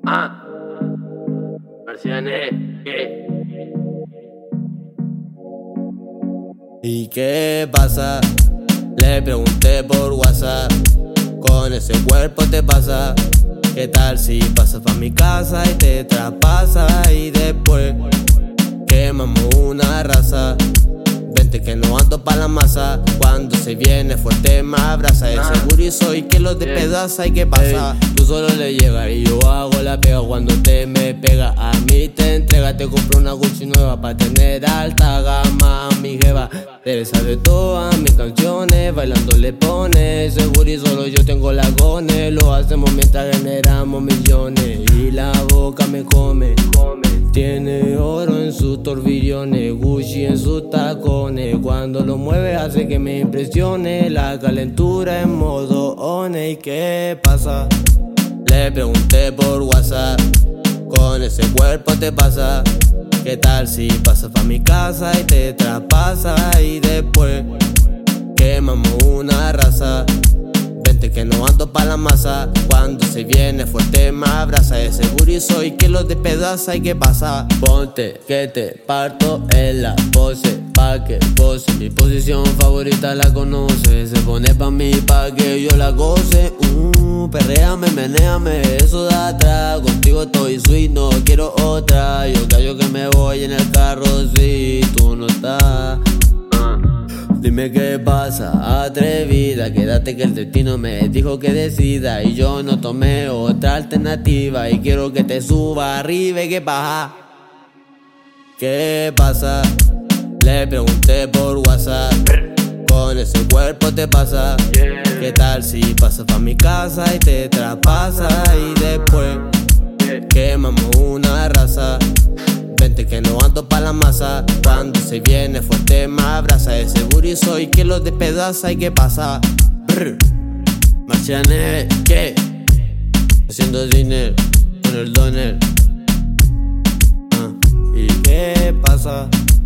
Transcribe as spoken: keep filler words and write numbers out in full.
Ah, Marcianes, ¿qué? ¿Y qué pasa? Le pregunté por WhatsApp. Con ese cuerpo te pasa. ¿Qué tal si pasas pa' mi casa y te traspasa? Y después quemamos una raza. Vente que no ando pa' la masa. Cuando se viene fuerte me abraza. Ese gurizo y que lo despedaza. ¿Y qué pasa? Tú solo le llegas y yo hago la pega. Cuando te me pega a mí te entrega. Te compro una Gucci nueva pa' tener alta gama. Mi jeva debe saber todas mis canciones. Bailando le pone. Ese gurizo solo yo tengo la gone. Lo hacemos mientras generamos millones. Y la boca me come, come. Tiene oro en sus torbillones, Gucci en sus tacones. Cuando lo mueve hace que me impresione. La calentura en modo one. ¿Y qué pasa? Le pregunté por WhatsApp. Con ese cuerpo te pasa. ¿Qué tal si pasas pa' mi casa y te traspasa? Y después quemamos una raza. Vente que no ando pa' la masa. Cuando se viene fuerte me abraza. Ese gurizo y que lo despedaza. ¿Y qué pasa? Ponte que te parto en la pose, pa' que pose. Mi posición favorita la conoce. Se pone pa' mí pa' que yo la goce. uh, Perréame, menéame, eso da atrás. Contigo estoy sweet, no quiero otra. Yo callo que me voy en el carro si tú no estás. Dime qué pasa, atrevida. Quédate que el destino me dijo que decida. Y yo no tomé otra alternativa. Y quiero que te suba arriba y que baja. ¿Qué pasa? Le pregunté por WhatsApp. Con ese cuerpo te pasa. ¿Qué tal si pasas pa' mi casa y te traspasa? Y después quemamos una raza. Vente que no ando pa' la masa. Cuando se viene fuerte me abraza. Ese gurizo y que lo despedaza. ¿Y qué pasa? Brr. Marcianes, ¿qué? Haciendo dinero con el doner. ah. ¿Y qué pasa?